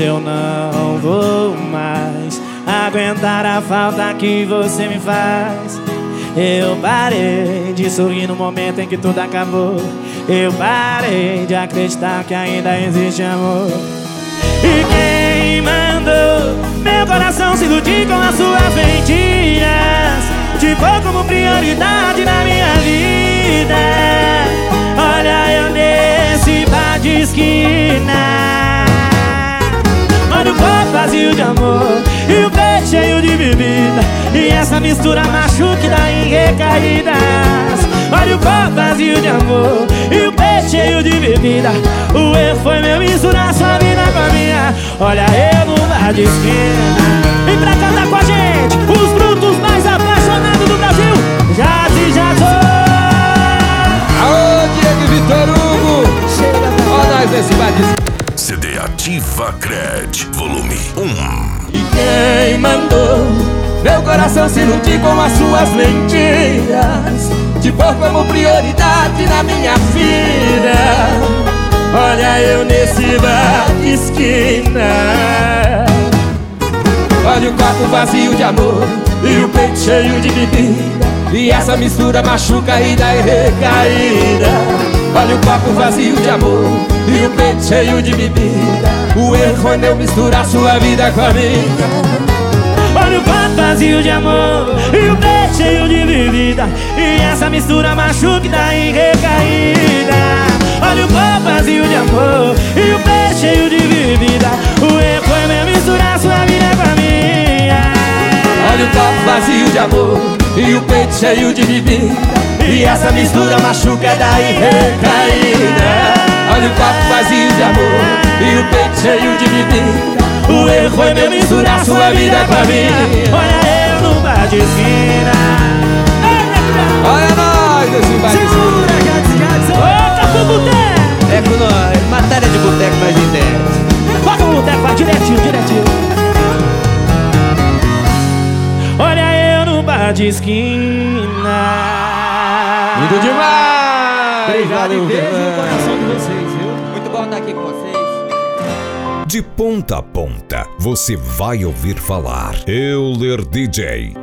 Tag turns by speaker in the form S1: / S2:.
S1: quando eu não vou mais aguentar a falta que você me faz. Eu parei de sorrir no momento em que tudo acabou. Eu parei de acreditar que ainda existe amor. E quem mandou meu coração se iludir com as suas mentiras te pôr como prioridade na minha vida? Olha eu nesse bar de esquina. Olha o corpo vazio de amor e o peito cheio de bebida, e essa mistura machuca e dá em recaídas. Olha o corpo vazio de amor e o peito cheio de bebida. O erro foi meu misturar sua vida com a minha. Olha eu no bar de esquina. Vem pra cantar com a gente os brutos mais apaixonados do Brasil. Jazz e Jazz.
S2: Aô, Diego e Vitor Hugo. Ó nós nesse bar de esquina.
S3: CD Ativa Cred, volume 1.
S1: E quem mandou meu coração se iludir com as suas mentiras te pôr como prioridade na minha vida? Olha eu nesse bar de esquina. Olha o copo vazio de amor e o peito cheio de bebida, e essa mistura machuca e dá recaída. Olha o copo vazio de amor e o peito cheio de bebida. O erro foi eu misturar sua vida com a minha. Olha o copo vazio de amor e o peito cheio de bebida, e essa mistura machuca e dá em recaída. Olha o copo vazio de amor e o peito cheio de bebida. O erro foi meu misturar sua vida com a minha. Olha o copo vazio de amor e o peito cheio de bebida, e essa mistura machuca e dá em recaída. Olha o copo vazio de amor e o peito cheio de bebida. O erro foi meu misturar sua vida com a minha. Olha eu no bar de esquina.
S2: Olha nós nesse bar de esquina.
S1: Opa, pro boteco.
S4: É com nós, matéria de boteco mais intensa.
S1: Bota no boteco, vai direitinho, direitinho. Olha eu no bar de esquina.
S2: Lindo demais.
S4: Obrigado e beijo no
S2: Fernando.
S4: coração de vocês, viu? Muito bom estar aqui com vocês.
S3: De ponta a ponta, você vai ouvir falar Euler DJ.